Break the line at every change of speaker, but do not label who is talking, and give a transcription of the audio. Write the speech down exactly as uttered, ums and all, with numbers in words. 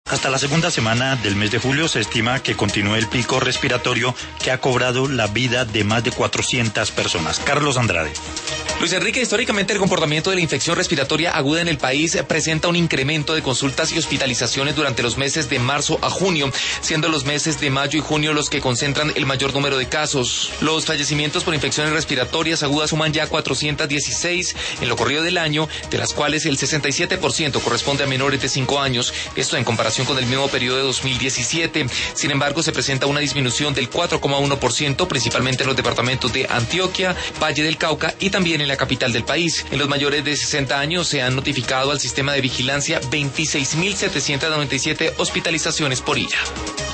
Hasta la segunda semana del mes de julio se estima que continúe el pico respiratorio que ha cobrado la vida de más de cuatrocientas personas. Carlos Andrade.
Luis Enrique, históricamente el comportamiento de la infección respiratoria aguda en el país presenta un incremento de consultas y hospitalizaciones durante los meses de marzo a junio, siendo los meses de mayo y junio los que concentran el mayor número de casos. Los fallecimientos por infecciones respiratorias agudas suman ya cuatrocientos dieciséis en lo corrido del año, de las cuales el sesenta y siete por ciento corresponde a menores de cinco años, esto en comparación con el mismo periodo de dos mil diecisiete. Sin embargo, se presenta una disminución del cuatro coma uno por ciento, principalmente en los departamentos de Antioquia, Valle del Cauca y también en la capital del país. En los mayores de sesenta años se han notificado al sistema de vigilancia veintiséis mil setecientos noventa y siete hospitalizaciones por I R A.